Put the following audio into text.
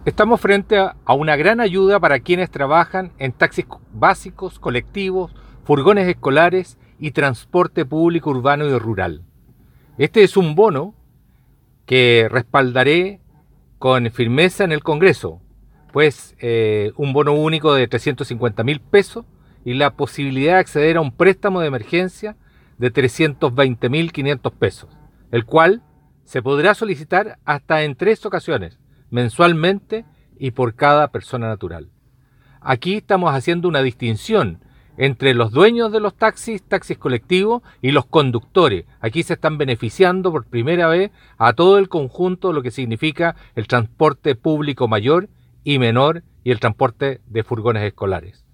Estamos frente a una gran ayuda para quienes trabajan en taxis básicos, colectivos, furgones escolares y transporte público urbano y rural. Este es un bono que respaldaré con firmeza en el Congreso, pues un bono único de 350.000 pesos y la posibilidad de acceder a un préstamo de emergencia de 320.500 pesos, el cual se podrá solicitar hasta en 3 ocasiones, mensualmente y por cada persona natural. Aquí estamos haciendo una distinción entre los dueños de los taxis, taxis colectivos y los conductores. Aquí se están beneficiando por primera vez a todo el conjunto de lo que significa el transporte público mayor y menor y el transporte de furgones escolares.